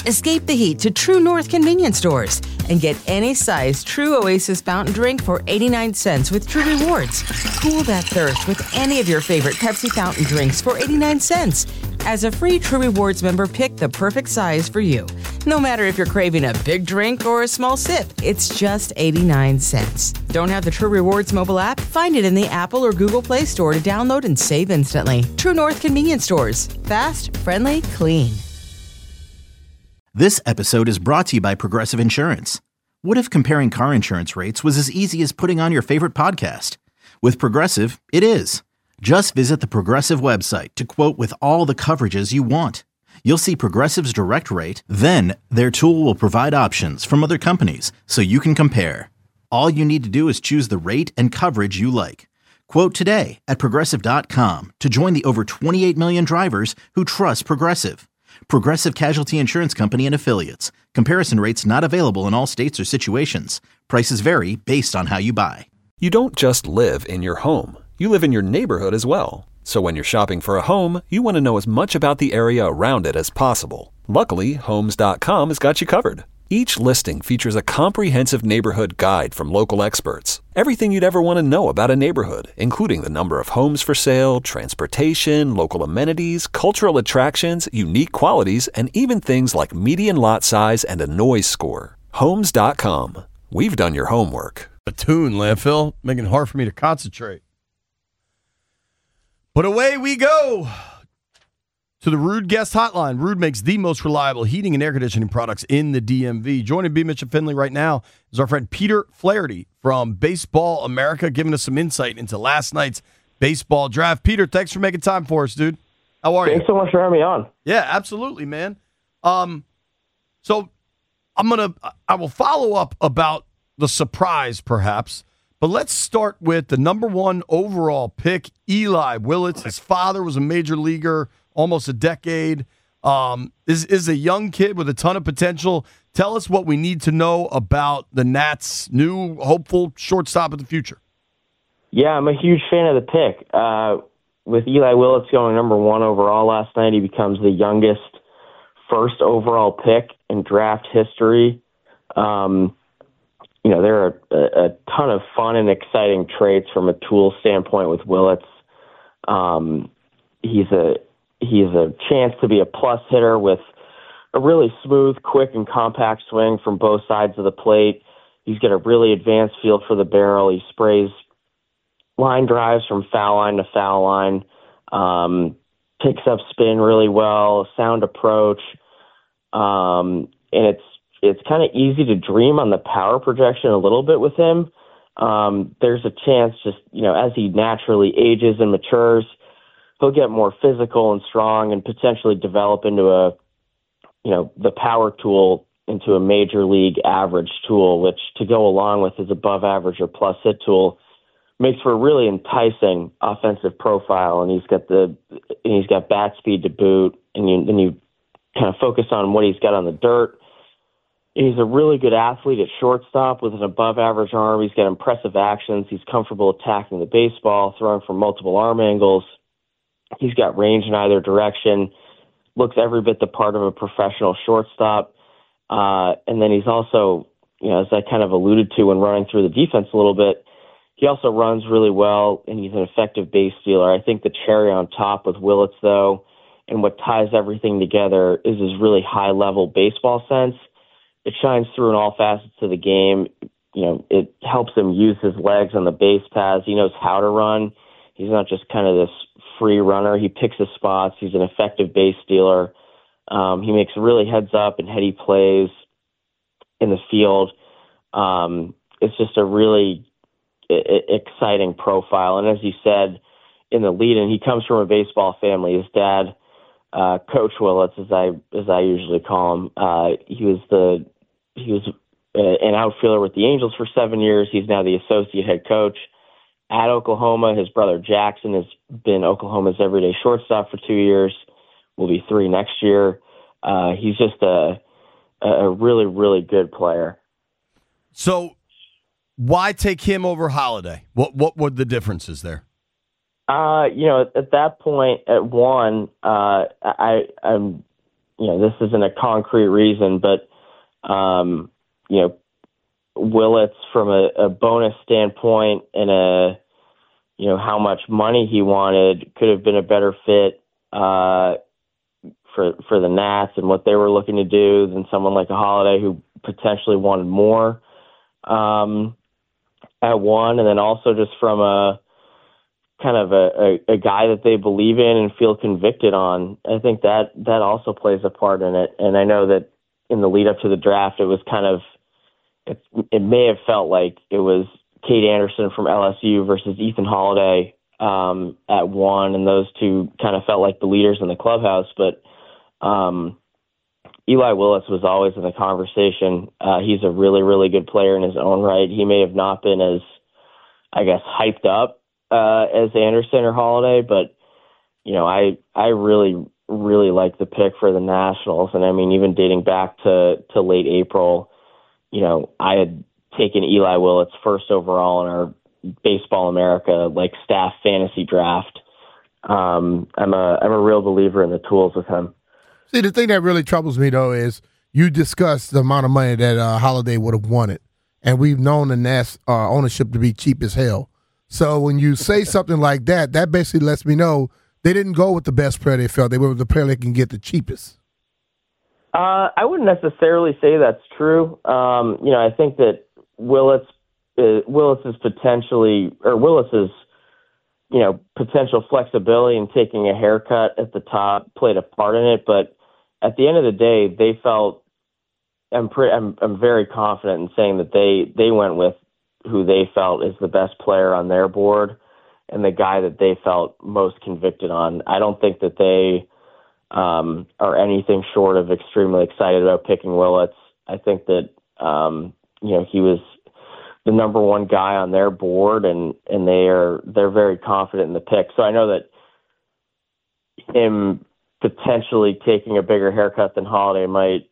Escape the heat to True North convenience stores and get any size True Oasis fountain drink for 89 cents with True Rewards. Cool that thirst with any of your favorite Pepsi fountain drinks for 89 cents. As a free True Rewards member, pick the perfect size for you. No matter if you're craving a big drink or a small sip, it's just 89 cents. Don't have the True Rewards mobile app? Find it in the Apple or Google Play Store to download and save instantly. True North convenience stores. Fast, friendly, clean. This episode is brought to you by Progressive Insurance. What if comparing car insurance rates was as easy as putting on your favorite podcast? With Progressive, it is. Just visit the Progressive website to quote with all the coverages you want. You'll see Progressive's direct rate, then their tool will provide options from other companies so you can compare. All you need to do is choose the rate and coverage you like. Quote today at Progressive.com to join the over 28 million drivers who trust Progressive. Progressive Casualty Insurance Company and Affiliates. Comparison rates not available in all states or situations. Prices vary based on how you buy. You don't just live in your home. You live in your neighborhood as well. So when you're shopping for a home, you want to know as much about the area around it as possible. Luckily, Homes.com has got you covered. Each listing features a comprehensive neighborhood guide from local experts. Everything you'd ever want to know about a neighborhood, including the number of homes for sale, transportation, local amenities, cultural attractions, unique qualities, and even things like median lot size and a noise score. Homes.com. We've done your homework. A tune, landfill, making it hard for me to concentrate. But away we go to the Ruud Guest Hotline. Ruud makes the most reliable heating and air conditioning products in the DMV. Joining B. Mitch and Finley right now is our friend Peter Flaherty from Baseball America, giving us some insight into last night's baseball draft. Peter, thanks for making time for us, dude. How are you? Thanks so much for having me on. Yeah, absolutely, man. So I will follow up about the surprise, perhaps. But let's start with the number one overall pick, Eli Willits. His father was a major leaguer almost a decade. Is a young kid with a ton of potential. Tell us what we need to know about the Nats' new hopeful shortstop of the future. Yeah, I'm a huge fan of the pick. With Eli Willits going number one overall last night, he becomes the youngest first overall pick in draft history. There are a ton of fun and exciting traits from a tool standpoint with Willits. He's a chance to be a plus hitter with a really smooth, quick, and compact swing from both sides of the plate. He's got a really advanced feel for the barrel. He sprays line drives from foul line to foul line, picks up spin really well, sound approach, and it's kind of easy to dream on the power projection a little bit with him. There's a chance just, as he naturally ages and matures, he'll get more physical and strong and potentially develop into the power tool into a major league average tool, which to go along with his above average or plus hit tool makes for a really enticing offensive profile. And he's got bat speed to boot, and you kind of focus on what he's got on the dirt. He's a really good athlete at shortstop with an above-average arm. He's got impressive actions. He's comfortable attacking the baseball, throwing from multiple arm angles. He's got range in either direction. Looks every bit the part of a professional shortstop. And then he's also, as I kind of alluded to when running through the defense a little bit, he also runs really well, and he's an effective base stealer. I think the cherry on top with Willits, though, and what ties everything together is his really high-level baseball sense. It shines through in all facets of the game. It helps him use his legs on the base paths. He knows how to run. He's not just kind of this free runner. He picks his spots. He's an effective base stealer. He makes really heads-up and heady plays in the field. It's just a really exciting profile. And as you said in the lead-in, he comes from a baseball family. His dad, Coach Willits, as I usually call him, he was an outfielder with the Angels for 7 years. He's now the associate head coach at Oklahoma. His brother Jackson has been Oklahoma's everyday shortstop for 2 years. Will be 3 next year. He's just a really, really good player. So, why take him over Holiday? What were the differences there? At that point, at one, I'm this isn't a concrete reason, but, Willits from a bonus standpoint and how much money he wanted could have been a better fit for the Nats and what they were looking to do than someone like a Holiday who potentially wanted more at one, and then also just from a kind of a guy that they believe in and feel convicted on. I think that also plays a part in it. And I know that in the lead up to the draft, it was kind of it may have felt like it was Cade Anderson from LSU versus Ethan Holiday at one, and those two kind of felt like the leaders in the clubhouse. But Eli Willits was always in the conversation. He's a really, really good player in his own right. He may have not been as, I guess, hyped up as Anderson or Holiday, but I really, really like the pick for the Nationals. And I mean, even dating back to late April, I had taken Eli Willits first overall in our Baseball America staff fantasy draft. I'm a real believer in the tools with him. See, the thing that really troubles me though is you discussed the amount of money that Holiday would have wanted, and we've known the Nats ownership to be cheap as hell. So when you say something like that, that basically lets me know they didn't go with the best player they felt. They went with the player they can get the cheapest. I wouldn't necessarily say that's true. I think that Willis's potential flexibility in taking a haircut at the top played a part in it. But at the end of the day, they felt I'm very confident in saying that they went with who they felt is the best player on their board and the guy that they felt most convicted on. I don't think that they are anything short of extremely excited about picking Willits. I think that he was the number one guy on their board, and they're very confident in the pick. So I know that him potentially taking a bigger haircut than Holiday might,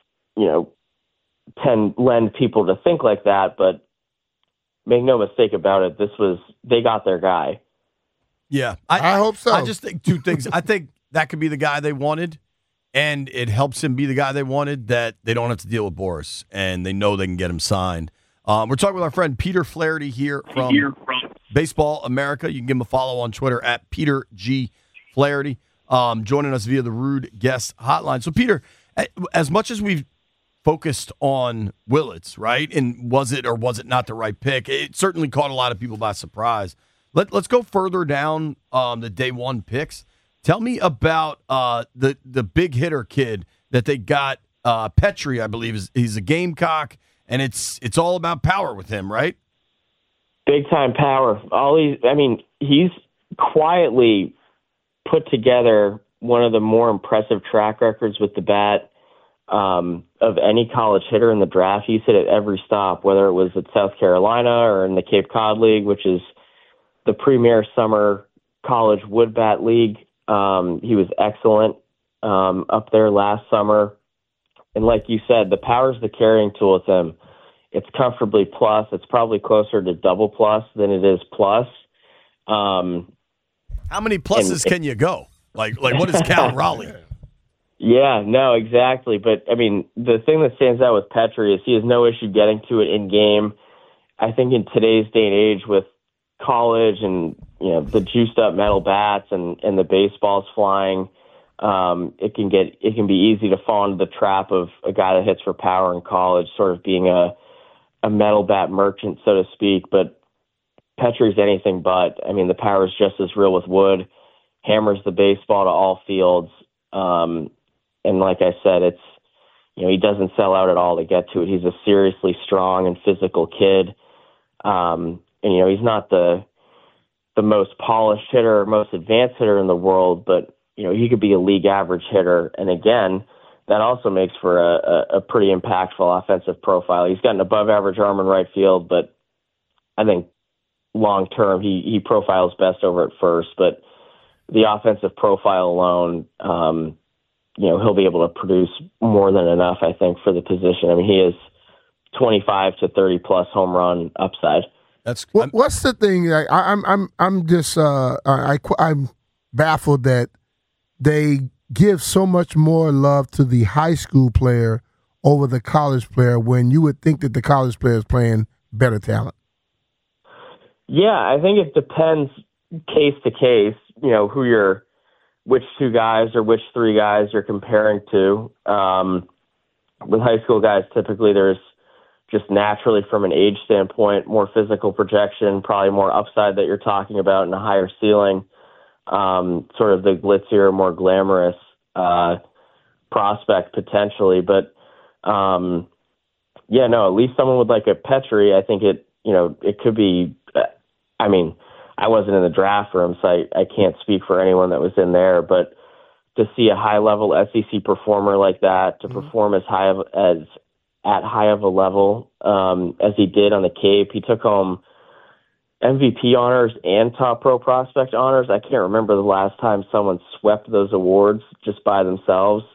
lend people to think like that, but make no mistake about it, they got their guy. Yeah. I hope so. I just think two things. I think that could be the guy they wanted, and it helps him be the guy they wanted, that they don't have to deal with Boris, and they know they can get him signed. We're talking with our friend Peter Flaherty here from Baseball America. You can give him a follow on Twitter at Peter G. Flaherty, joining us via the Rude Guest Hotline. So, Peter, as much as we've focused on Willits, right, and was it or was it not the right pick, it certainly caught a lot of people by surprise. Let's go further down the day one picks. Tell me about the big hitter kid that they got, Petrie, I believe. He's a Gamecock, and it's all about power with him, right? Big time power. He's quietly put together one of the more impressive track records with the bat of any college hitter in the draft. He's hit at every stop, whether it was at South Carolina or in the Cape Cod League, which is the premier summer college wood bat league. He was excellent up there last summer. And like you said, the power's the carrying tool with him. It's comfortably plus. It's probably closer to double plus than it is plus. How many pluses can you go? Like what is Cal Raleigh? Yeah, no, exactly. But, the thing that stands out with Petrie is he has no issue getting to it in game. I think in today's day and age with college and, the juiced up metal bats and the baseballs flying, it can be easy to fall into the trap of a guy that hits for power in college, sort of being a metal bat merchant, so to speak. But Petrie's anything but. The power is just as real with wood, hammers the baseball to all fields. And like I said, it's, he doesn't sell out at all to get to it. He's a seriously strong and physical kid. And, he's not the most polished hitter or most advanced hitter in the world, but, he could be a league average hitter. And again, that also makes for a pretty impactful offensive profile. He's got an above average arm in right field, but I think long term he profiles best over at first. But the offensive profile alone, he'll be able to produce more than enough, I think, for the position. He is 25 to 30 plus home run upside. What's the thing? I'm baffled that they give so much more love to the high school player over the college player when you would think that the college player is playing better talent? Yeah, I think it depends case to case, which two guys or which three guys you're comparing to. With high school guys, typically there's just naturally from an age standpoint, more physical projection, probably more upside that you're talking about and a higher ceiling, sort of the glitzier, more glamorous prospect potentially. But at least someone with like a Petrie, I think it could be, I wasn't in the draft room, so I can't speak for anyone that was in there, but to see a high-level SEC performer like that, to perform at high of a level as he did on the Cape, he took home MVP honors and top pro prospect honors. I can't remember the last time someone swept those awards just by themselves.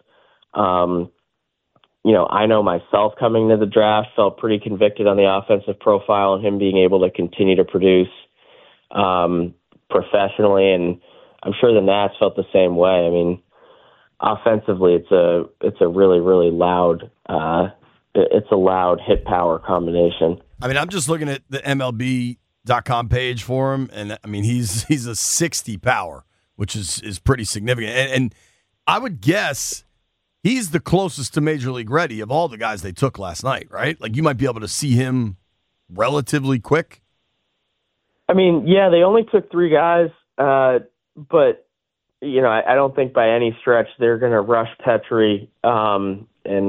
I know myself coming to the draft felt pretty convicted on the offensive profile and him being able to continue to produce professionally, and I'm sure the Nats felt the same way. I mean, offensively, it's a really, really loud hit power combination. I mean, I'm just looking at the MLB.com page for him, and I mean, he's a 60 power, which is pretty significant. And I would guess he's the closest to Major League ready of all the guys they took last night, right? Like, you might be able to see him relatively quick. I mean, yeah, they only took three guys, but I don't think by any stretch they're going to rush Petrie and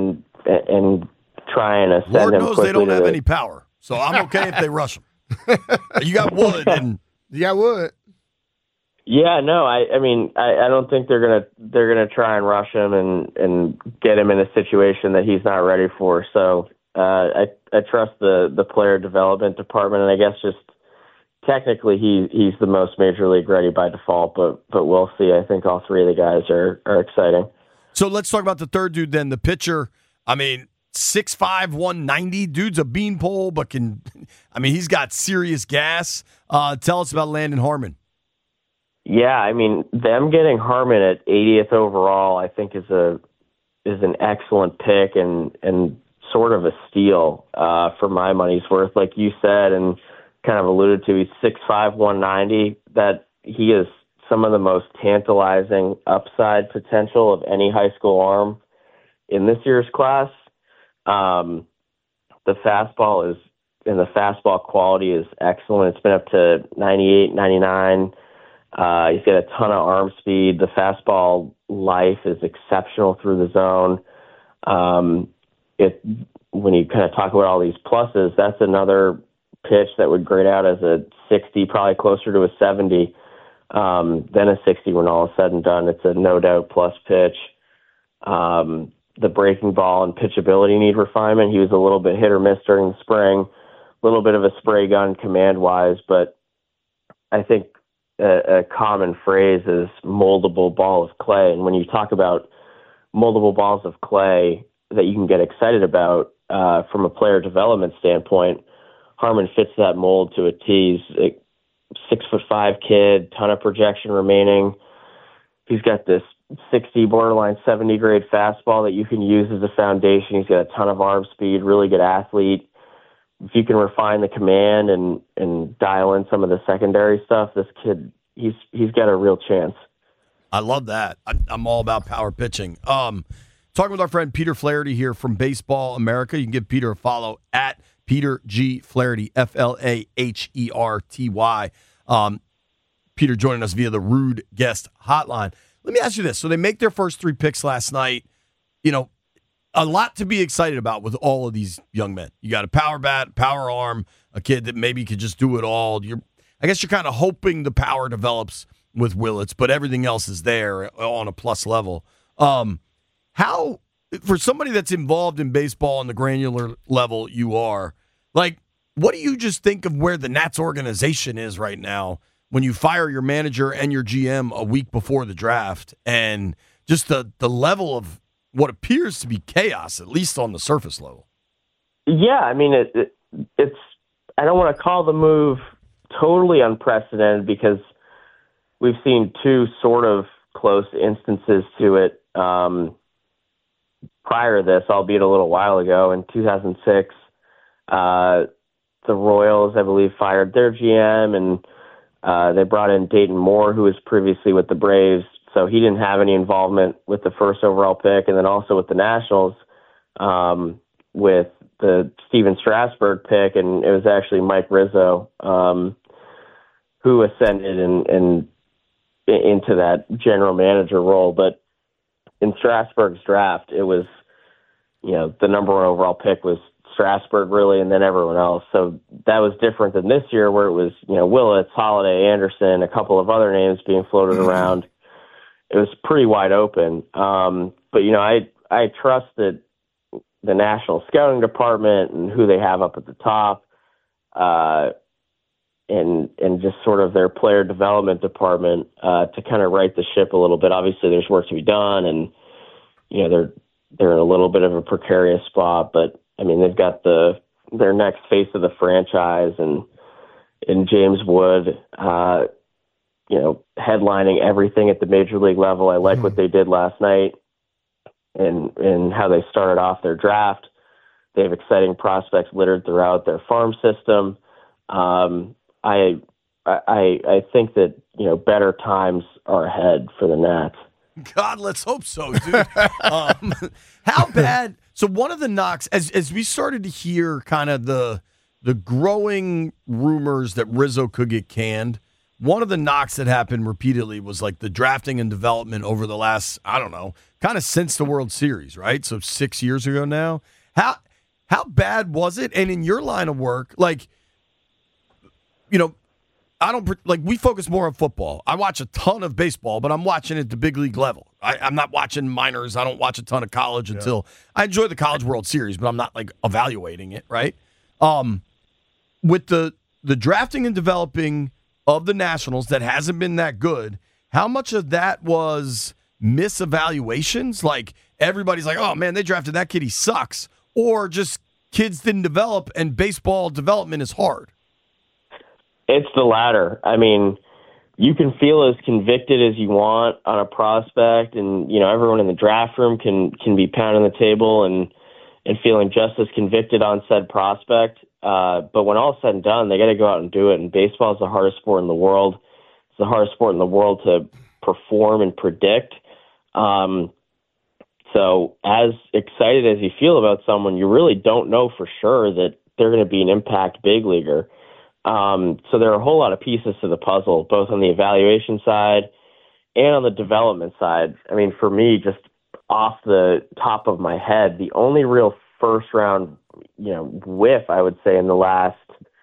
try and ascend Lord him knows quickly. they don't have any power, so I'm okay if they rush him. You got Wood, and Wood. Yeah, no, I don't think they're gonna try and rush him and get him in a situation that he's not ready for. So I trust the player development department, and I guess just technically he's the most Major League ready by default, but we'll see. I think all three of the guys are exciting. So let's talk about the third dude then, the pitcher. I mean, 6'5", 190. Dude's a beanpole, but he's got serious gas. Tell us about Landon Harmon. Yeah, I mean, them getting Harmon at 80th overall, I think is an excellent pick and sort of a steal for my money's worth. Like you said, and kind of alluded to, he's 6'5", 190. That he is some of the most tantalizing upside potential of any high school arm in this year's class. The fastball fastball quality is excellent. It's been up to 98, 99. He's got a ton of arm speed. The fastball life is exceptional through the zone. When you kind of talk about all these pluses, that's another pitch that would grade out as a 60, probably closer to a 70 than a 60 when all is said and done. It's a no doubt plus pitch. The breaking ball and pitchability need refinement. He was a little bit hit or miss during the spring, a little bit of a spray gun command-wise, but I think a common phrase is moldable ball of clay. And when you talk about moldable balls of clay that you can get excited about from a player development standpoint, Harmon fits that mold to a T. He's a 6'5" kid, ton of projection remaining. He's got this 60, borderline 70 grade fastball that you can use as a foundation. He's got a ton of arm speed, really good athlete. If you can refine the command and dial in some of the secondary stuff, this kid, he's got a real chance. I love that. I'm all about power pitching. Talking with our friend Peter Flaherty here from Baseball America. You can give Peter a follow at Peter G. Flaherty, Flaherty. Peter joining us via the Rude Guest Hotline. Let me ask you this. So they make their first three picks last night. A lot to be excited about with all of these young men. You got a power bat, power arm, a kid that maybe could just do it all. I guess you're kind of hoping the power develops with Willits, but everything else is there on a plus level. How, for somebody that's involved in baseball on the granular level you are, like, what do you just think of where the Nats organization is right now when you fire your manager and your GM a week before the draft, and just the level of what appears to be chaos, at least on the surface level? Yeah, I mean, it's. I don't want to call the move totally unprecedented because we've seen two sort of close instances to it prior to this, albeit a little while ago. In 2006, the Royals, I believe, fired their GM, and they brought in Dayton Moore, who was previously with the Braves, so he didn't have any involvement with the first overall pick, and then also with the Nationals with the Steven Strasburg pick, and it was actually Mike Rizzo who ascended and into that general manager role. But in Strasburg's draft, it was, the number one overall pick was Strasburg, really, and then everyone else. So that was different than this year, where it was, Willits, Holiday, Anderson, a couple of other names being floated around. It was pretty wide open. But, I trust that the National Scouting Department and who they have up at the top, and just sort of their player development department to kind of right the ship a little bit. Obviously, there's work to be done, and they're in a little bit of a precarious spot. But I mean, they've got their next face of the franchise, and in James Wood, headlining everything at the major league level. I like what they did last night, and how they started off their draft. They have exciting prospects littered throughout their farm system. I think that better times are ahead for the Nats. God, let's hope so, dude. How bad? So one of the knocks, as we started to hear kind of the growing rumors that Rizzo could get canned, one of the knocks that happened repeatedly was like the drafting and development over the last, I don't know, kind of since the World Series, right? So 6 years ago now. How bad was it? And in your line of work, we focus more on football. I watch a ton of baseball, but I'm watching it at the big league level. I'm not watching minors. I don't watch a ton of college until I enjoy the College World Series, but I'm not evaluating it, right? With the drafting and developing of the Nationals that hasn't been that good, how much of that was misevaluations? Like everybody's like, oh man, they drafted that kid, he sucks. Or just kids didn't develop and baseball development is hard? It's the latter. I mean, you can feel as convicted as you want on a prospect, and everyone in the draft room can be pounding the table and feeling just as convicted on said prospect. But when all is said and done, they got to go out and do it. And baseball is the hardest sport in the world. It's the hardest sport in the world to perform and predict. So as excited as you feel about someone, you really don't know for sure that they're going to be an impact big leaguer. So there are a whole lot of pieces to the puzzle, both on the evaluation side and on the development side. I mean, for me, just off the top of my head, the only real first round, whiff, I would say, in the last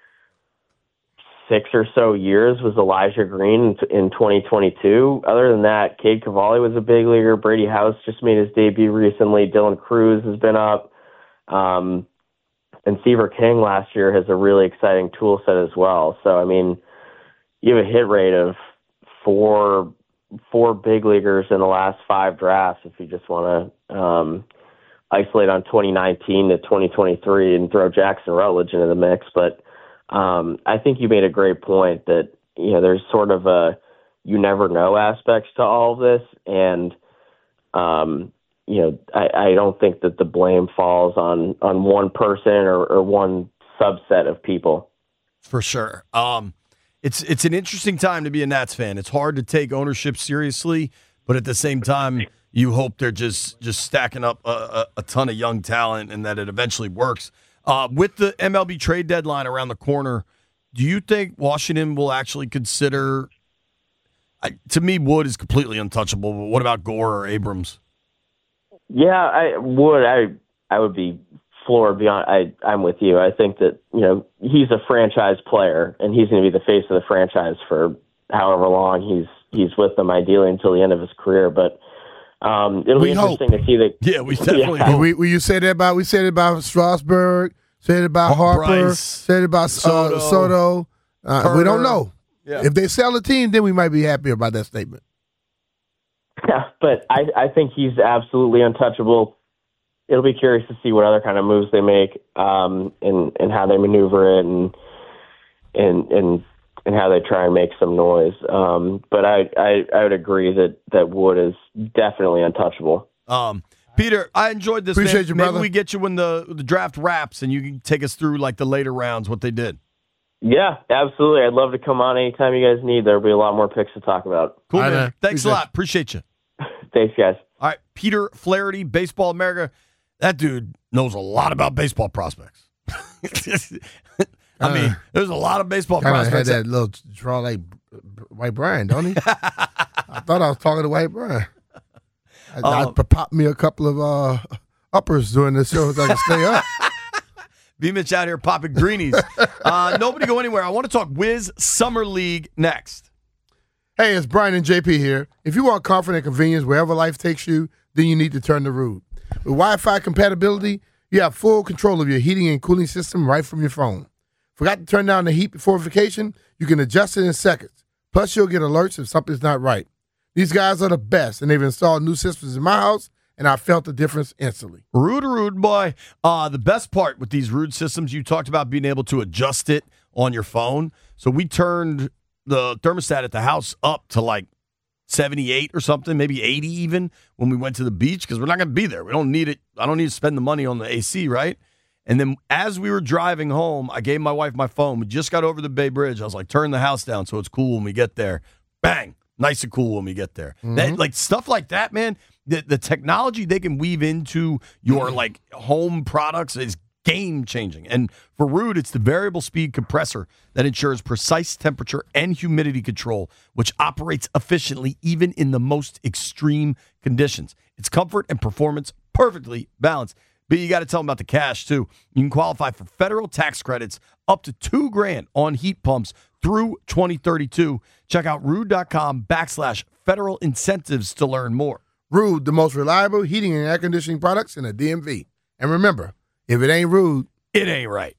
6 or so years was Elijah Green in 2022. Other than that, Cade Cavalli was a big leaguer. Brady House just made his debut recently. Dylan Cruz has been up. And Seaver King last year has a really exciting tool set as well. So, I mean, you have a hit rate of four big leaguers in the last 5 drafts if you just want to isolate on 2019 to 2023 and throw Jackson Rutledge into the mix. But I think you made a great point that, there's sort of a you never know aspects to all of this. And, I don't think that the blame falls on one person or one subset of people. For sure. It's an interesting time to be a Nats fan. It's hard to take ownership seriously, but at the same time, you hope they're just stacking up a ton of young talent and that it eventually works. With the MLB trade deadline around the corner, do you think Washington will actually consider to me, Wood is completely untouchable, but what about Gore or Abrams? Yeah, I would be floored beyond. I'm with you. I think that he's a franchise player, and he's going to be the face of the franchise for however long he's with them, ideally until the end of his career. But it'll be interesting to see that. Yeah, we definitely hope. We said it about Strasburg, said it about Harper, Bryce, said it about Soto. We don't know. Yeah. If they sell the team, then we might be happier about that statement. Yeah, but I think he's absolutely untouchable. It'll be curious to see what other kind of moves they make, and how they maneuver it, and and how they try and make some noise. But I would agree that Wood is definitely untouchable. Peter, I enjoyed this. Appreciate you, brother. Maybe we get you when the draft wraps and you can take us through like the later rounds, what they did. Yeah, absolutely. I'd love to come on anytime you guys need. There'll be a lot more picks to talk about. Cool, man. Thanks a lot. Appreciate you. Thanks, guys. All right, Peter Flaherty, Baseball America. That dude knows a lot about baseball prospects. I mean, there's a lot of baseball prospects. Had that little draw like White Brian, don't he? I thought I was talking to White Brian. I popped me a couple of uppers during this show so I can stay up. B-Mitch out here popping greenies. Nobody go anywhere. I want to talk Wiz Summer League next. Hey, it's Brian and JP here. If you want comfort and convenience wherever life takes you, then you need to turn to Ruud. With Wi-Fi compatibility, you have full control of your heating and cooling system right from your phone. Forgot to turn down the heat before vacation? You can adjust it in seconds. Plus, you'll get alerts if something's not right. These guys are the best, and they've installed new systems in my house, and I felt the difference instantly. Ruud, boy. The best part with these Ruud systems, you talked about being able to adjust it on your phone. So we turned the thermostat at the house up to like 78 or something, maybe 80 even, when we went to the beach, because we're not going to be there. We don't need it. I don't need to spend the money on the AC, right? And then as we were driving home, I gave my wife my phone. We just got over the Bay Bridge. I was like, turn the house down so it's cool when we get there. Bang. Nice and cool when we get there. Mm-hmm. That, like stuff like that, man, the technology they can weave into your like home products is game-changing. And for Ruud, it's the variable speed compressor that ensures precise temperature and humidity control, which operates efficiently even in the most extreme conditions. Its comfort and performance perfectly balanced. But you got to tell them about the cash, too. You can qualify for federal tax credits up to $2,000 on heat pumps through 2032. Check out Ruud.com/federal incentives to learn more. Ruud, the most reliable heating and air conditioning products in the DMV. And remember, if it ain't Ruud, it ain't right.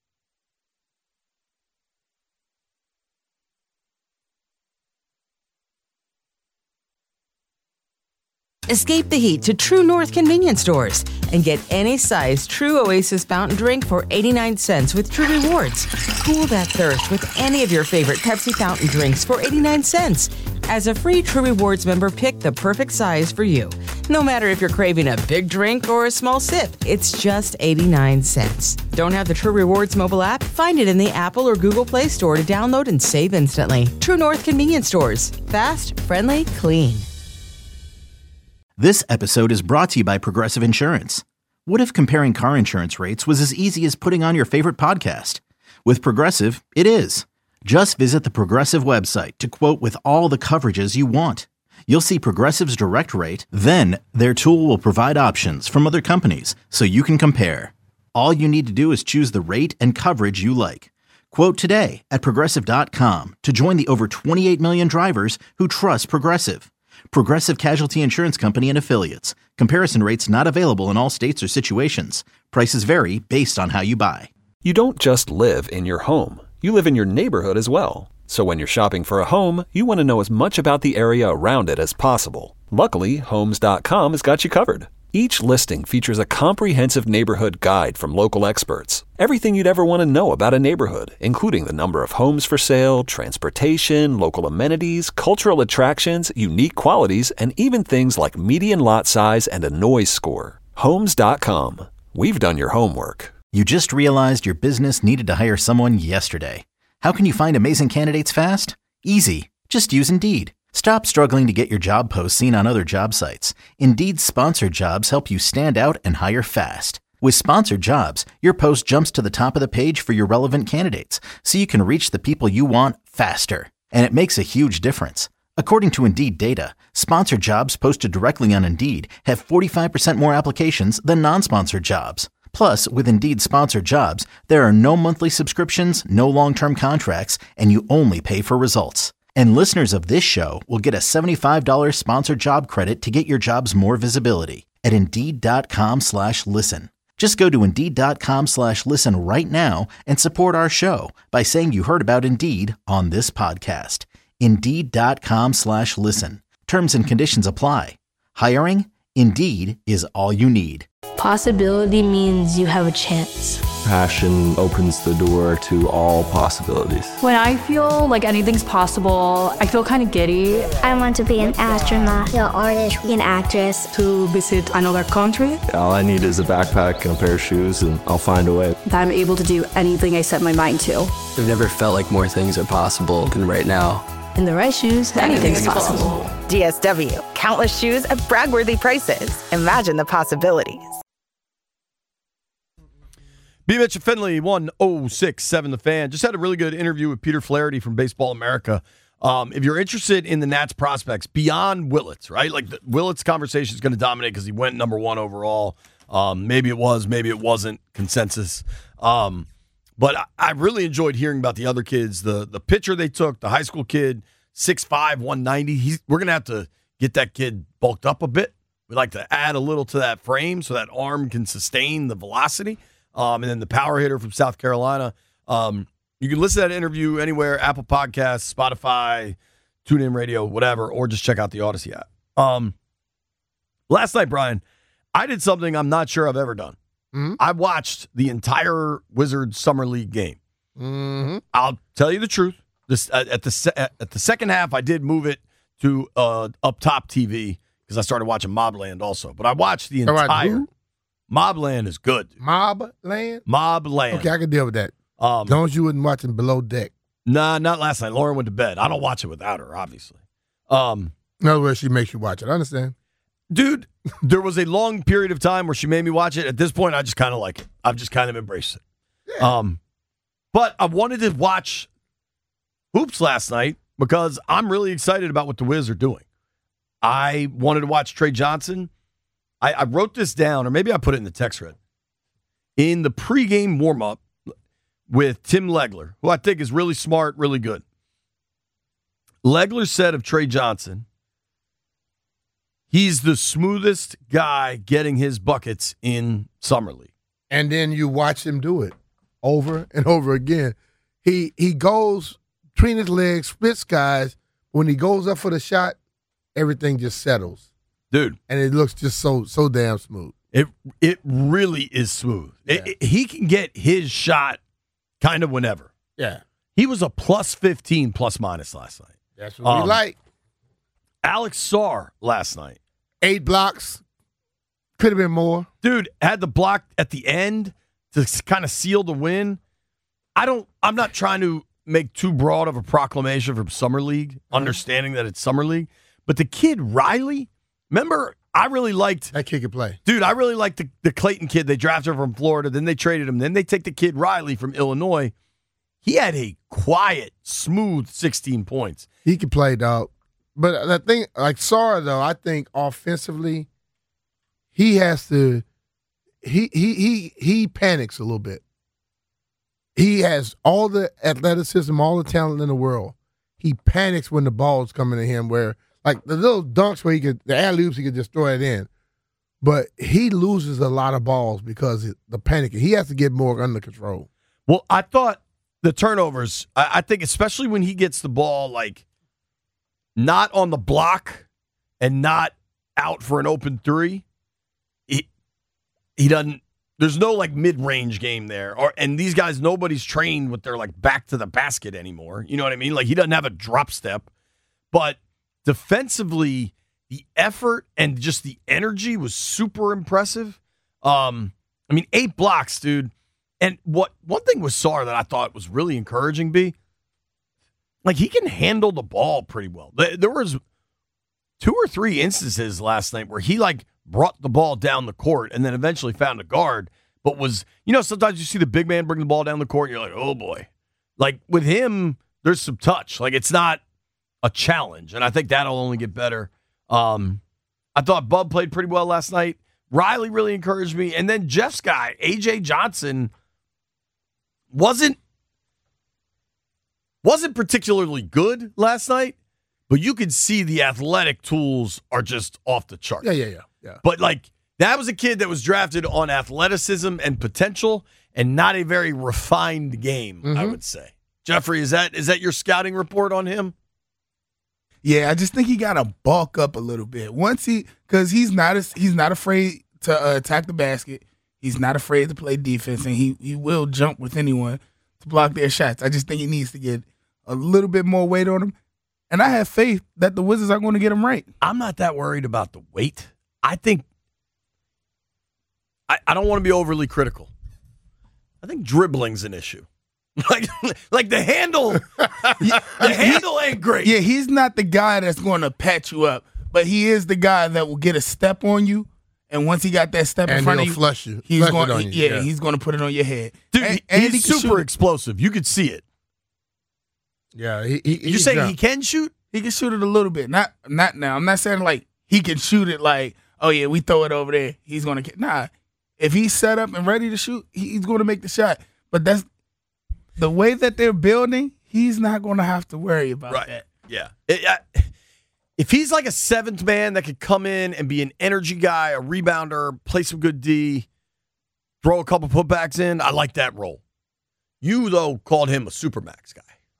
Escape the heat to True North convenience stores and get any size True Oasis fountain drink for 89 cents with True Rewards. Cool that thirst with any of your favorite Pepsi fountain drinks for 89 cents. As a free True Rewards member, pick the perfect size for you. No matter if you're craving a big drink or a small sip, it's just 89 cents. Don't have the True Rewards mobile app? Find it in the Apple or Google Play Store to download and save instantly. True North convenience stores. Fast, friendly, clean. This episode is brought to you by Progressive Insurance. What if comparing car insurance rates was as easy as putting on your favorite podcast? With Progressive, it is. Just visit the Progressive website to quote with all the coverages you want. You'll see Progressive's direct rate, then their tool will provide options from other companies so you can compare. All you need to do is choose the rate and coverage you like. Quote today at Progressive.com to join the over 28 million drivers who trust Progressive. Progressive Casualty Insurance Company and Affiliates. Comparison rates not available in all states or situations. Prices vary based on how you buy. You don't just live in your home. You live in your neighborhood as well. So when you're shopping for a home, you want to know as much about the area around it as possible. Luckily, Homes.com has got you covered. Each listing features a comprehensive neighborhood guide from local experts. Everything you'd ever want to know about a neighborhood, including the number of homes for sale, transportation, local amenities, cultural attractions, unique qualities, and even things like median lot size and a noise score. Homes.com. We've done your homework. You just realized your business needed to hire someone yesterday. How can you find amazing candidates fast? Easy. Just use Indeed. Stop struggling to get your job posts seen on other job sites. Indeed's sponsored jobs help you stand out and hire fast. With sponsored jobs, your post jumps to the top of the page for your relevant candidates, so you can reach the people you want faster. And it makes a huge difference. According to Indeed data, sponsored jobs posted directly on Indeed have 45% more applications than non-sponsored jobs. Plus, with Indeed sponsored jobs, there are no monthly subscriptions, no long-term contracts, and you only pay for results. And listeners of this show will get a $75 sponsored job credit to get your jobs more visibility at Indeed.com/listen. Just go to Indeed.com/listen right now and support our show by saying you heard about Indeed on this podcast. Indeed.com/listen. Terms and conditions apply. Hiring? Indeed is all you need. Possibility means you have a chance. Passion opens the door to all possibilities. When I feel like anything's possible, I feel kind of giddy. I want to be an astronaut, an artist, an actress. To visit another country. All I need is a backpack and a pair of shoes, and I'll find a way. That I'm able to do anything I set my mind to. I've never felt like more things are possible than right now. In the right shoes, anything's possible. DSW, countless shoes at brag-worthy prices. Imagine the possibilities. B. Mitch and Finley, 106.7 The Fan. Just had a really good interview with Peter Flaherty from Baseball America. If you're interested in the Nats prospects beyond Willits, right? Like the Willits conversation is going to dominate because he went number 1 overall. Maybe it was, maybe it wasn't consensus. But I really enjoyed hearing about the other kids. The pitcher they took, the high school kid, 6'5", 190. We're going to have to get that kid bulked up a bit. We'd like to add a little to that frame so that arm can sustain the velocity. And then the power hitter from South Carolina. You can listen to that interview anywhere, Apple Podcasts, Spotify, TuneIn Radio, whatever, or just check out the Odyssey app. Last night, Brian, I did something I'm not sure I've ever done. Mm-hmm. I watched the entire Wizards Summer League game. Mm-hmm. I'll tell you the truth. At the second half, I did move it to up top TV because I started watching Mobland also. But I watched the entire. Mobland is good. Mobland? Mobland. Okay, I can deal with that. As long as you wasn't watching Below Deck. Nah, not last night. Lauren went to bed. I don't watch it without her, obviously. In other words, she makes you watch it. I understand. Dude, there was a long period of time where she made me watch it. At this point, I just kind of like it. I've just kind of embraced it. Yeah. But I wanted to watch hoops last night because I'm really excited about what the Wiz are doing. I wanted to watch Trey Johnson. I wrote this down, or maybe I put it in the text thread. In the pregame warm-up with Tim Legler, who I think is really smart, really good. Legler said of Trey Johnson, he's the smoothest guy getting his buckets in Summer League. And then you watch him do it over and over again. He goes between his legs, splits guys. When he goes up for the shot, everything just settles. Dude. And it looks just so damn smooth. It really is smooth. Yeah. He can get his shot kind of whenever. Yeah. He was a plus 15 plus minus last night. That's what we like. Alex Sarr last night. 8 blocks. Could have been more. Dude, had the block at the end to kind of seal the win. I'm not trying to make too broad of a proclamation from Summer League, understanding that it's Summer League. But the kid, Riley, remember, I really liked that kid could play. Dude, I really liked the Clayton kid. They drafted from Florida. Then they traded him. Then they take the kid Riley from Illinois. He had a quiet, smooth 16 points. He could play, dog. But the thing, like Sarr, though, I think offensively, he has to. He panics a little bit. He has all the athleticism, all the talent in the world. He panics when the ball's coming to him, where like the little dunks where the alley-oops, he could just throw it in. But he loses a lot of balls because of the panicking. He has to get more under control. Well, I thought the turnovers, I think especially when he gets the ball like not on the block and not out for an open three, he doesn't, there's no like mid-range game there. And these guys, nobody's trained with their like back to the basket anymore. You know what I mean? Like he doesn't have a drop step. But defensively, the effort and just the energy was super impressive. 8 blocks, dude. And one thing with Sarr that I thought was really encouraging, B, like he can handle the ball pretty well. There was 2 or 3 instances last night where he like brought the ball down the court and then eventually found a guard, but was, sometimes you see the big man bring the ball down the court and you're like, oh boy. Like with him, there's some touch. Like it's not a challenge, and I think that'll only get better. I thought Bub played pretty well last night. Riley really encouraged me, and then Jeff's guy, A.J. Johnson, wasn't particularly good last night, but you could see the athletic tools are just off the chart. Yeah. But like that was a kid that was drafted on athleticism and potential, and not a very refined game, I would say. Jeffrey, is that your scouting report on him? Yeah, I just think he got to bulk up a little bit. Because he's not afraid to attack the basket. He's not afraid to play defense, and he will jump with anyone to block their shots. I just think he needs to get a little bit more weight on him. And I have faith that the Wizards are going to get him right. I'm not that worried about the weight. I think I don't want to be overly critical. I think dribbling's an issue. Like the handle, handle ain't great. Yeah, he's not the guy that's going to patch you up, but he is the guy that will get a step on you. And once he got that step in front of you, flush you. He's going to he's going to put it on your head. Dude, and he's super explosive. You could see it. Yeah, you're saying he can shoot? He can shoot it a little bit. Not now. I'm not saying like he can shoot it like, oh yeah, we throw it over there. He's going to nah. If he's set up and ready to shoot, he's going to make the shot. But that's the way that they're building. He's not going to have to worry about that. Yeah. If he's like a seventh man that could come in and be an energy guy, a rebounder, play some good D, throw a couple putbacks in, I like that role. You, though, called him a supermax guy.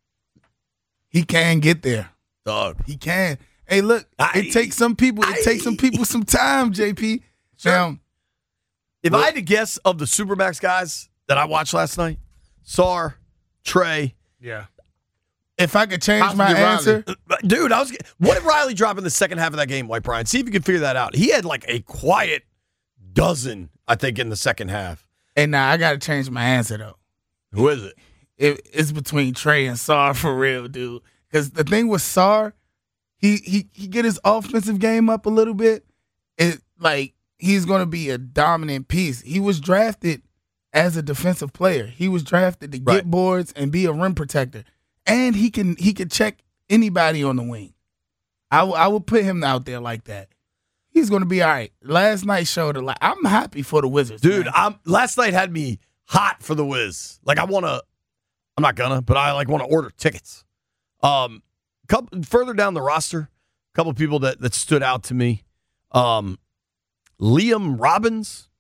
He can get there. Dog. He can. Hey, look, it takes some people some time, JP. Sure. Now, if I had to guess of the supermax guys that I watched last night, Sar, Trey. Yeah. If I could change my answer. Dude, what did Riley drop in the second half of that game, White Brian? See if you can figure that out. He had like a quiet dozen, I think, in the second half. Hey, now I got to change my answer, though. Who is it? It's between Trey and Sar for real, dude. Because the thing with Sar, he get his offensive game up a little bit. He's going to be a dominant piece. He was drafted as a defensive player. He was drafted to get boards and be a rim protector. And he can check anybody on the wing. I would put him out there like that. He's going to be all right. Last night showed it. I'm happy for the Wizards. Dude, man. Last night had me hot for the Wiz. Like, I'm not gonna, but I want to order tickets. Further down the roster, a couple people that stood out to me. Liam Robbins.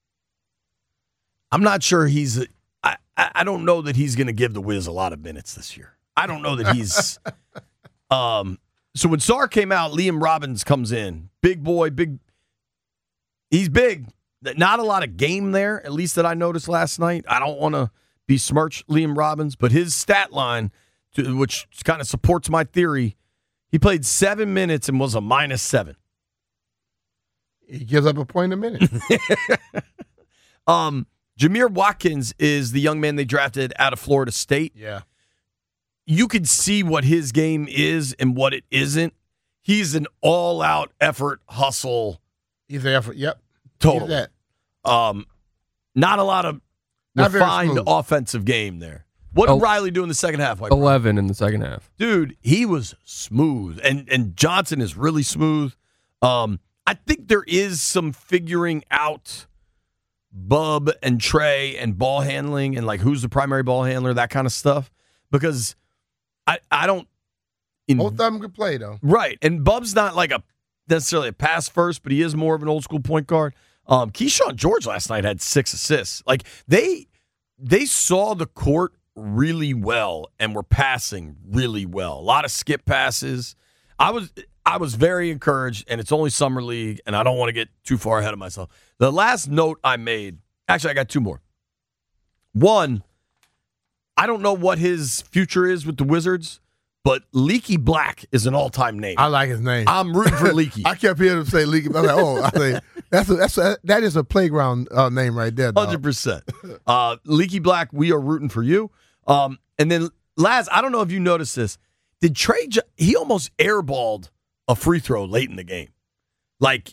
I'm not sure I don't know that he's going to give the Wiz a lot of minutes this year. I don't know that he's so when Sar came out, Liam Robbins comes in. Big boy, he's big. Not a lot of game there, at least that I noticed last night. I don't want to besmirch Liam Robbins, but his stat line, which kind of supports my theory, he played 7 minutes and was a -7. He gives up a point a minute. Jameer Watkins is the young man they drafted out of Florida State. Yeah. You can see what his game is and what it isn't. He's an all-out effort, hustle. He's an effort, yep. Total. Not a lot of refined offensive game there. What did Riley do in the second half? 11 in the second half. Dude, he was smooth. And Johnson is really smooth. I think there is some figuring out Bub and Trey and ball handling and like who's the primary ball handler, that kind of stuff. Because I don't. Both of them could play though. Right. And Bub's not like necessarily a pass first, but he is more of an old school point guard. Keyshawn George last night had 6 assists. Like they saw the court really well and were passing really well. A lot of skip passes. I was very encouraged, and it's only summer league, and I don't want to get too far ahead of myself. The last note I made, actually I got 2 more. One, I don't know what his future is with the Wizards, but Leaky Black is an all-time name. I like his name. I'm rooting for Leaky. I kept hearing him say Leaky. I'm like, that is a playground name right there, dog. 100%. Leaky Black, we are rooting for you. And then, Laz, I don't know if you noticed this. Did Trey, he almost airballed a free throw late in the game. Like,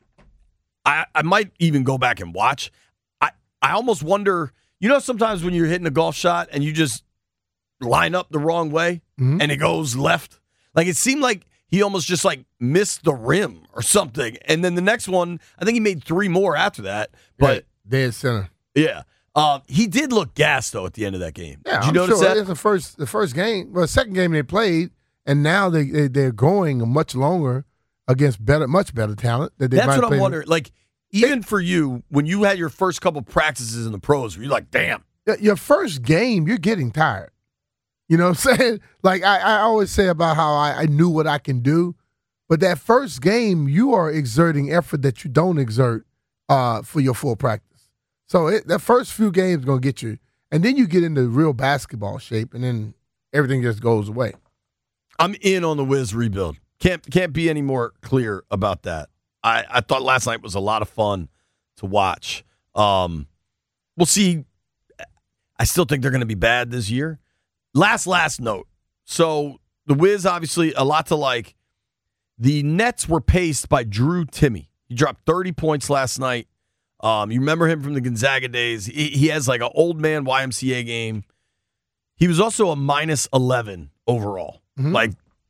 I might even go back and watch. I almost wonder, sometimes when you're hitting a golf shot and you just line up the wrong way and it goes left. Like, it seemed like he almost just like missed the rim or something. And then the next one, I think he made 3 more after that. But dead center. Yeah. He did look gassed, though, at the end of that game. Yeah, did you notice that? It's the first game. Well, the second game they played, and now they're going much longer against much better talent. That's what I'm wondering. Like, even for you, when you had your first couple practices in the pros, you're like, damn. Your first game, you're getting tired. You know what I'm saying? Like, I always say about how I knew what I can do, but that first game, you are exerting effort that you don't exert for your full practice. So the first few games going to get you, and then you get into real basketball shape, and then everything just goes away. I'm in on the Wiz rebuild. Can't be any more clear about that. I thought last night was a lot of fun to watch. We'll see. I still think they're going to be bad this year. Last note. So the Wiz, obviously, a lot to like. The Nets were paced by Drew Timme. He dropped 30 points last night. You remember him from the Gonzaga days. He has like an old man YMCA game. He was also a minus 11 overall. Mm-hmm. Like,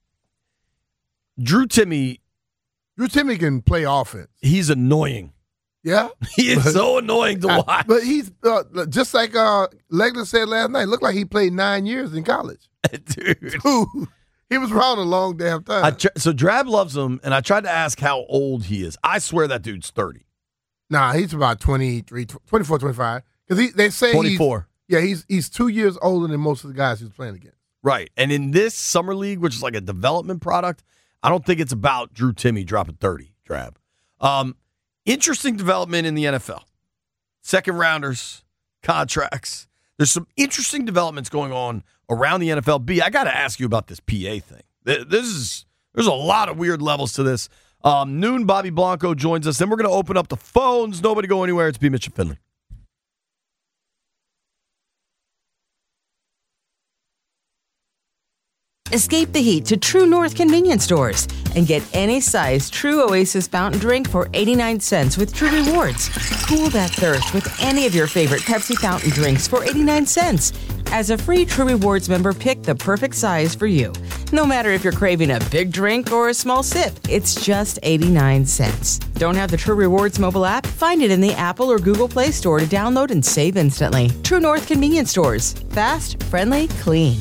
Drew Timme can play offense. He's annoying. Yeah? He is so annoying to watch. But he's, just like Legler said last night, looked like he played 9 years in college. Dude. He was around a long damn time. So Drab loves him, and I tried to ask how old he is. I swear that dude's 30. Nah, he's about 23, 24, 25. Because they say 24. He's 2 years older than most of the guys he was playing against. Right. And in this summer league, which is like a development product, I don't think it's about Drew Timme dropping 30, Drab. Interesting development in the NFL. Second rounders, contracts. There's some interesting developments going on around the NFL. B, I got to ask you about this PA thing. There's a lot of weird levels to this. Noon, Bobby Blanco joins us. Then we're going to open up the phones. Nobody go anywhere. It's B. Mitch and Finley. Escape the heat to True North convenience stores and get any size True Oasis fountain drink for 89 cents with True Rewards. Cool that thirst with any of your favorite Pepsi fountain drinks for 89 cents. As a free True Rewards member, pick the perfect size for you. No matter if you're craving a big drink or a small sip, it's just 89 cents. Don't have the True Rewards mobile app? Find it in the Apple or Google Play Store to download and save instantly. True North convenience stores. Fast, friendly, clean.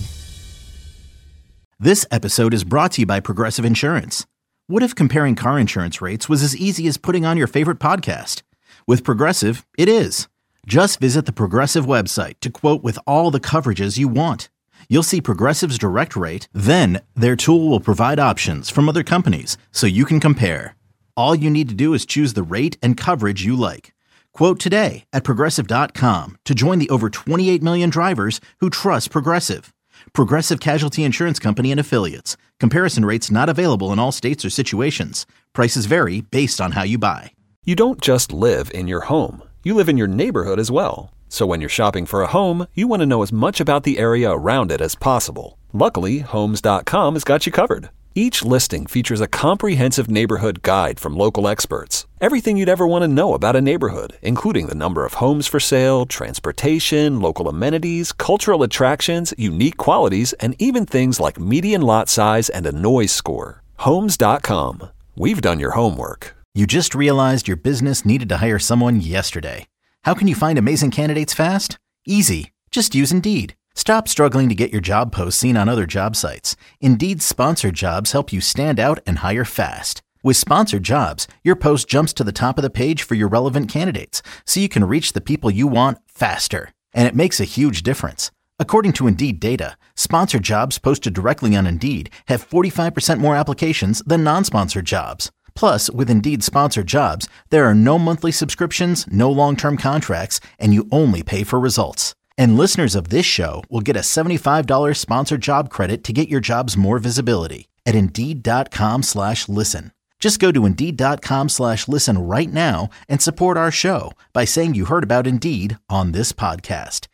This episode is brought to you by Progressive Insurance. What if comparing car insurance rates was as easy as putting on your favorite podcast? With Progressive, it is. Just visit the Progressive website to quote with all the coverages you want. You'll see Progressive's direct rate, then their tool will provide options from other companies so you can compare. All you need to do is choose the rate and coverage you like. Quote today at Progressive.com to join the over 28 million drivers who trust Progressive. Progressive Casualty Insurance Company and Affiliates. Comparison rates not available in all states or situations. Prices vary based on how you buy. You don't just live in your home. You live in your neighborhood as well. So when you're shopping for a home, you want to know as much about the area around it as possible. Luckily, Homes.com has got you covered. Each listing features a comprehensive neighborhood guide from local experts. Everything you'd ever want to know about a neighborhood, including the number of homes for sale, transportation, local amenities, cultural attractions, unique qualities, and even things like median lot size and a noise score. Homes.com. We've done your homework. You just realized your business needed to hire someone yesterday. How can you find amazing candidates fast? Easy. Just use Indeed. Stop struggling to get your job posts seen on other job sites. Indeed's sponsored jobs help you stand out and hire fast. With sponsored jobs, your post jumps to the top of the page for your relevant candidates, so you can reach the people you want faster. And it makes a huge difference. According to Indeed data, sponsored jobs posted directly on Indeed have 45% more applications than non-sponsored jobs. Plus, with Indeed sponsored jobs, there are no monthly subscriptions, no long-term contracts, and you only pay for results. And listeners of this show will get a $75 sponsored job credit to get your jobs more visibility at Indeed.com/listen. Just go to Indeed.com/listen right now and support our show by saying you heard about Indeed on this podcast.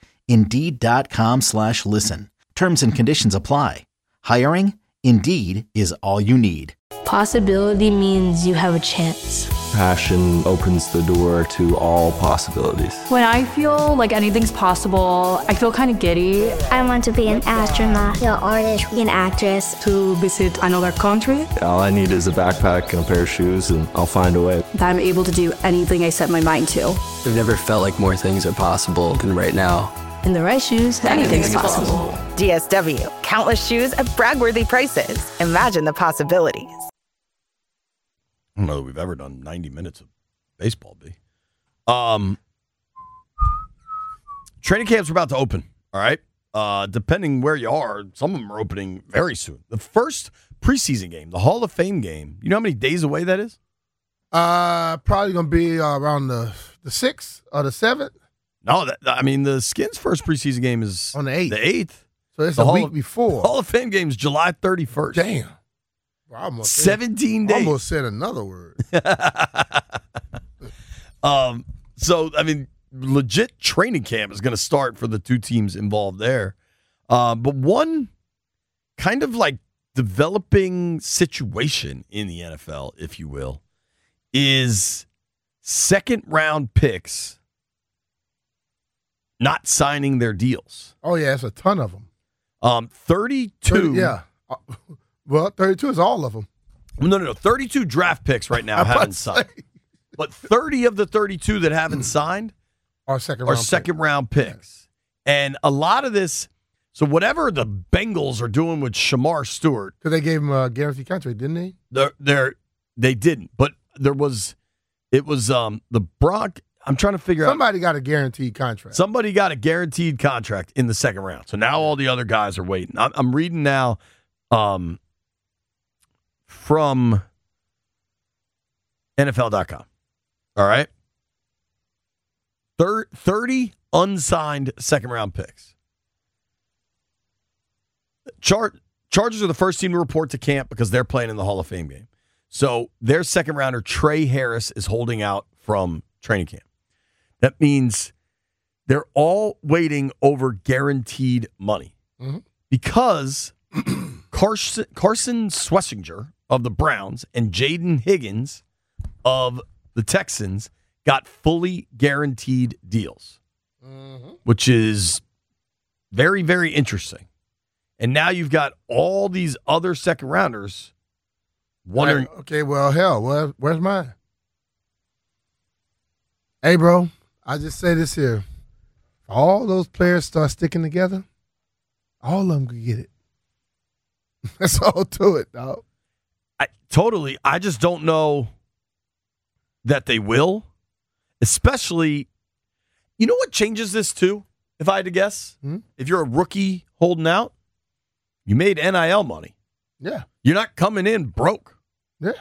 Indeed.com/listen. Terms and conditions apply. Hiring? Indeed is all you need. Possibility means you have a chance. Passion opens the door to all possibilities. When I feel like anything's possible, I feel kind of giddy. I want to be an astronaut, an artist, an actress. To visit another country. All I need is a backpack and a pair of shoes, and I'll find a way. That I'm able to do anything I set my mind to. I've never felt like more things are possible than right now. In the right shoes, anything's possible. DSW. Countless shoes at brag-worthy prices. Imagine the possibilities. I don't know that we've ever done 90 minutes of baseball, B. Training camps are about to open, all right? Depending where you are, some of them are opening very soon. The first preseason game, the Hall of Fame game, you know how many days away that is? Probably going to be around the 6th or the 7th. No, the Skins' first preseason game is on the 8th. The 8th. So it's a week before. Hall of Fame game is July 31st. Damn. Well, 17 days. Almost said another word. So, legit training camp is going to start for the two teams involved there. But one kind of like developing situation in the NFL, if you will, is second-round picks not signing their deals. Oh, yeah, it's a ton of them. 32. Yeah. Well, 32 is all of them. No. 32 draft picks right now haven't signed. But 30 of the 32 that haven't signed are second-round picks. Yeah. And a lot of this, so whatever the Bengals are doing with Shamar Stewart. Because they gave him a guaranteed contract, didn't they? They didn't. But it was the Brock. I'm trying to figure out. Somebody got a guaranteed contract. Somebody got a guaranteed contract in the second round. So now all the other guys are waiting. I'm reading now from NFL.com. All right. 30 unsigned second-round picks. Chargers are the first team to report to camp because they're playing in the Hall of Fame game. So their second-rounder, Trey Harris, is holding out from training camp. That means they're all waiting over guaranteed money because Carson Schlesinger of the Browns and Jaden Higgins of the Texans got fully guaranteed deals, which is very, very interesting. And now you've got all these other second-rounders wondering. Okay, well, hell, where's mine? Hey, bro, I just say this here. If all those players start sticking together, all of them could get it. That's all to it, dog. Totally. I just don't know that they will. Especially, you know what changes this too, if I had to guess? If you're a rookie holding out, you made NIL money. Yeah. You're not coming in broke. Yeah.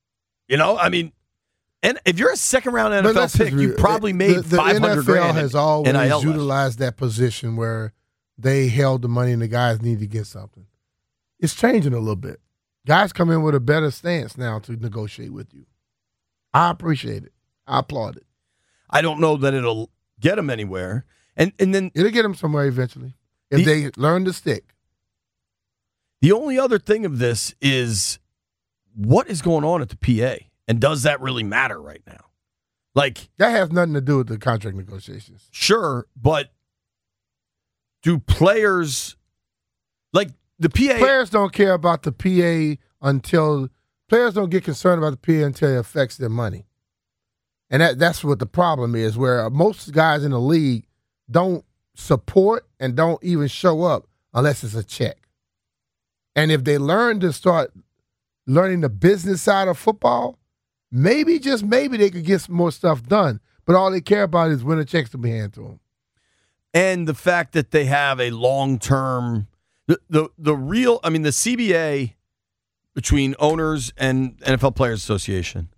And if you're a second-round NFL pick, you probably made the $500,000 NFL has always NIL utilized that position where they held the money and the guys need to get something. It's changing a little bit. Guys come in with a better stance now to negotiate with you. I appreciate it. I applaud it. I don't know that it'll get them anywhere. And then it'll get them somewhere eventually if they learn to stick. The only other thing of this is what is going on at the PA, and does that really matter right now? Like, that has nothing to do with the contract negotiations. Sure, but do players, like the PA, players don't care about the PA until players don't get concerned about the PA until it affects their money. And that's what the problem is, where most guys in the league don't support and don't even show up unless it's a check. And if they learn to start learning the business side of football, maybe, just maybe, they could get some more stuff done. But all they care about is when the checks to be handed to them. And the fact that they have a long-term, the CBA between owners and NFL Players Association,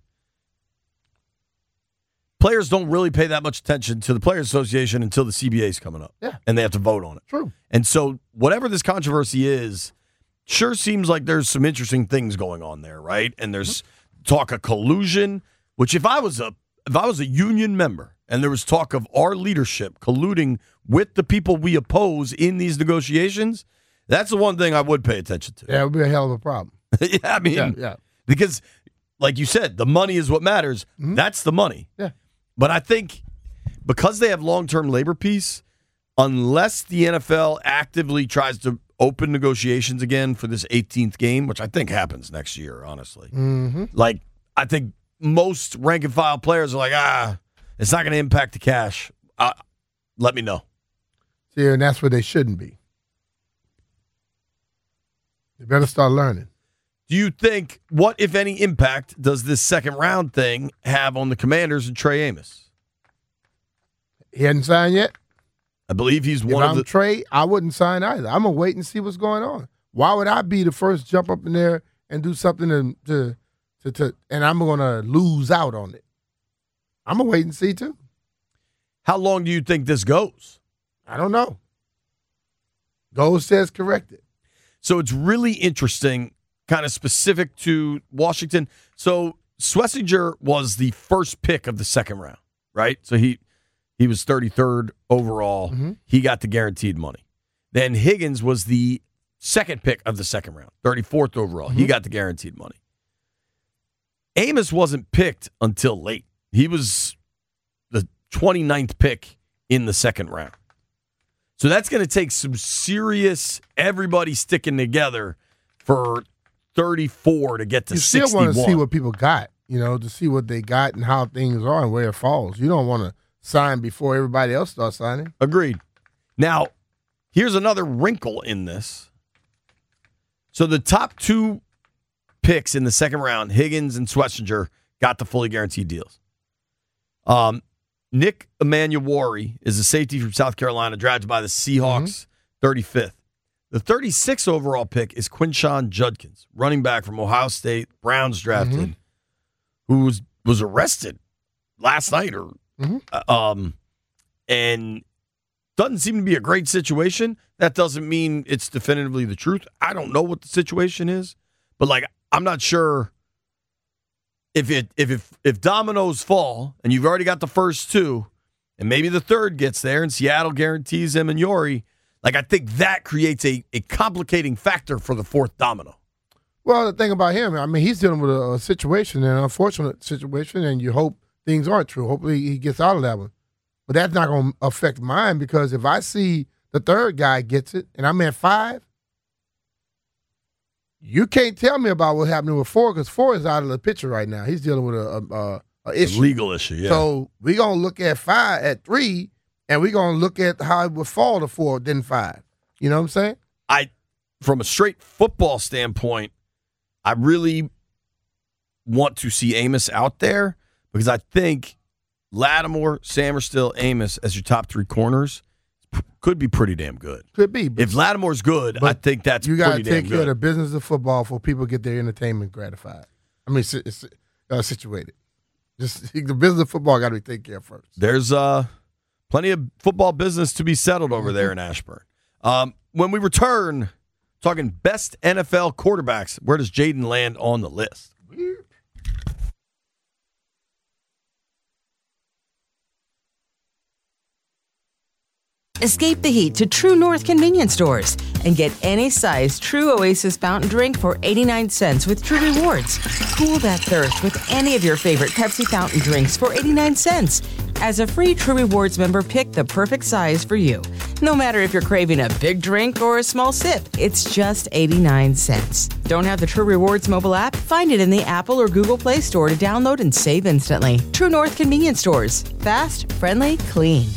players don't really pay that much attention to the Players Association until the CBA is coming up. Yeah. And they have to vote on it. True. And so whatever this controversy is, sure seems like there's some interesting things going on there, right? And there's talk of collusion, which if I was a union member and there was talk of our leadership colluding with the people we oppose in these negotiations, that's the one thing I would pay attention to. Yeah, it would be a hell of a problem. Yeah. Because, like you said, the money is what matters. That's the money. Yeah. But I think because they have long-term labor peace, unless the NFL actively tries to open negotiations again for this 18th game, which I think happens next year, honestly. Like, I think most rank-and-file players are like, it's not going to impact the cash. Let me know. See, and that's where they shouldn't be. They better start learning. Do you think, what, if any, impact does this second-round thing have on the Commanders and Trey Amos? He hadn't signed yet? I believe he's one of the... Trey, I wouldn't sign either. I'm going to wait and see what's going on. Why would I be the first jump up in there and do something to and I'm going to lose out on it. I'm going to wait and see, too. How long do you think this goes? I don't know. Gold says corrected. So it's really interesting, kind of specific to Washington. So Schlesinger was the first pick of the second round, right? So he was 33rd overall. Mm-hmm. He got the guaranteed money. Then Higgins was the second pick of the second round, 34th overall. Mm-hmm. He got the guaranteed money. Amos wasn't picked until late. He was the 29th pick in the second round. So that's going to take some serious everybody sticking together for 34 to get to 61. You still want to see what people got, to see what they got and how things are and where it falls. You don't want to sign before everybody else starts signing. Agreed. Now, here's another wrinkle in this. So the top two picks in the second round, Higgins and Schlesinger, got the fully guaranteed deals. Nick Emanuwari is a safety from South Carolina, drafted by the Seahawks, 35th. The 36th overall pick is Quinshon Judkins, running back from Ohio State, Browns drafted, who was arrested last night, and doesn't seem to be a great situation. That doesn't mean it's definitively the truth. I don't know what the situation is, but I'm not sure. If dominoes fall and you've already got the first two, and maybe the third gets there, and Seattle guarantees him and Yori, I think that creates a complicating factor for the fourth domino. Well, the thing about him, he's dealing with a situation, an unfortunate situation, and you hope things aren't true. Hopefully he gets out of that one. But that's not going to affect mine, because if I see the third guy gets it and I'm at 5, you can't tell me about what happened with 4, because 4 is out of the picture right now. He's dealing with a issue. A legal issue, yeah. So we're going to look at 3, and we're going to look at how it would fall to 4, then 5. You know what I'm saying? From a straight football standpoint, I really want to see Amos out there, because I think Lattimore, Samerstill, Amos as your top 3 corners could be pretty damn good. Could be. If Lattimore's good, I think that's pretty damn good. You got to take care of the business of football for people to get their entertainment gratified. Situated. Just the business of football got to be taken care of first. There's plenty of football business to be settled over there in Ashburn. When we return, talking best NFL quarterbacks, where does Jaden land on the list? Weird. Escape the heat to True North convenience stores and get any size True Oasis fountain drink for 89 cents with True Rewards. Cool that thirst with any of your favorite Pepsi fountain drinks for 89 cents. As a free True Rewards member, pick the perfect size for you. No matter if you're craving a big drink or a small sip, it's just 89 cents. Don't have the True Rewards mobile app? Find it in the Apple or Google Play Store to download and save instantly. True North convenience stores. Fast, friendly, clean.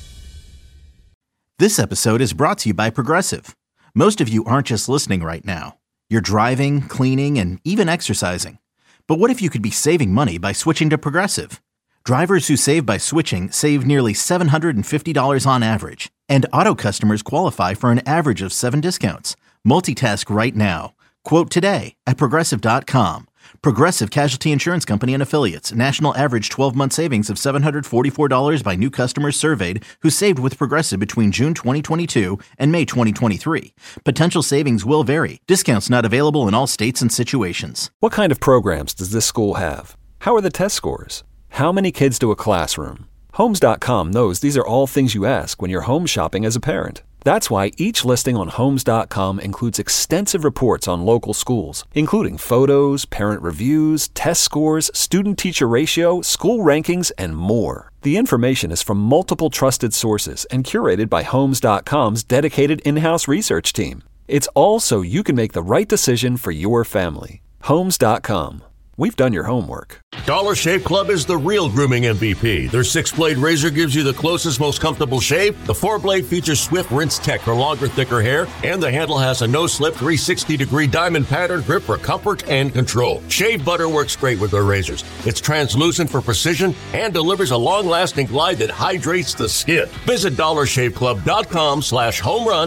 This episode is brought to you by Progressive. Most of you aren't just listening right now. You're driving, cleaning, and even exercising. But what if you could be saving money by switching to Progressive? Drivers who save by switching save nearly $750 on average. And auto customers qualify for an average of 7 discounts. Multitask right now. Quote today at Progressive.com. Progressive Casualty Insurance Company and Affiliates. National average 12-month savings of $744 by new customers surveyed who saved with Progressive between June 2022 and May 2023. Potential savings will vary. Discounts not available in all states and situations. What kind of programs does this school have? How are the test scores? How many kids do a classroom? Homes.com knows these are all things you ask when you're home shopping as a parent. That's why each listing on Homes.com includes extensive reports on local schools, including photos, parent reviews, test scores, student-teacher ratio, school rankings, and more. The information is from multiple trusted sources and curated by Homes.com's dedicated in-house research team. It's all so you can make the right decision for your family. Homes.com. We've done your homework. Dollar Shave Club is the real grooming MVP. Their 6-blade razor gives you the closest, most comfortable shave. The 4-blade features swift rinse tech for longer, thicker hair. And the handle has a no-slip 360-degree diamond pattern grip for comfort and control. Shave butter works great with their razors. It's translucent for precision and delivers a long-lasting glide that hydrates the skin. Visit DollarShaveClub.com/home run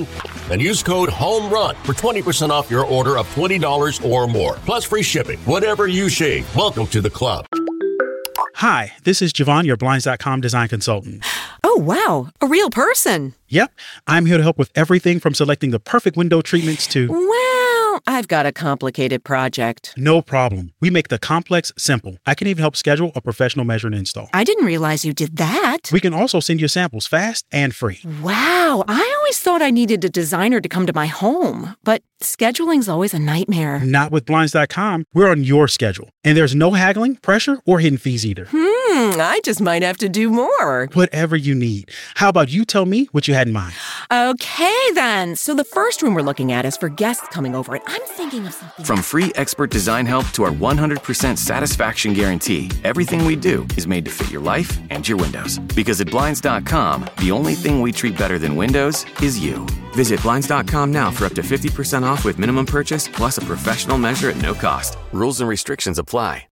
and use code HOMERUN for 20% off your order of $20 or more, plus free shipping. Whatever you shave, welcome to the club. Hi, this is Javon, your Blinds.com design consultant. Oh, wow. A real person. Yep. I'm here to help with everything from selecting the perfect window treatments to... Well, I've got a complicated project. No problem. We make the complex simple. I can even help schedule a professional measure and install. I didn't realize you did that. We can also send you samples fast and free. Wow. I always thought I needed a designer to come to my home, but scheduling's always a nightmare. Not with Blinds.com. We're on your schedule. And there's no haggling, pressure, or hidden fees either. I just might have to do more. Whatever you need. How about you tell me what you had in mind? Okay, then. So the first room we're looking at is for guests coming over, and I'm thinking of something. From free expert design help to our 100% satisfaction guarantee, everything we do is made to fit your life and your windows. Because at Blinds.com, the only thing we treat better than windows is you. Visit Blinds.com now for up to 50% off with minimum purchase plus a professional measure at no cost. Rules and restrictions apply.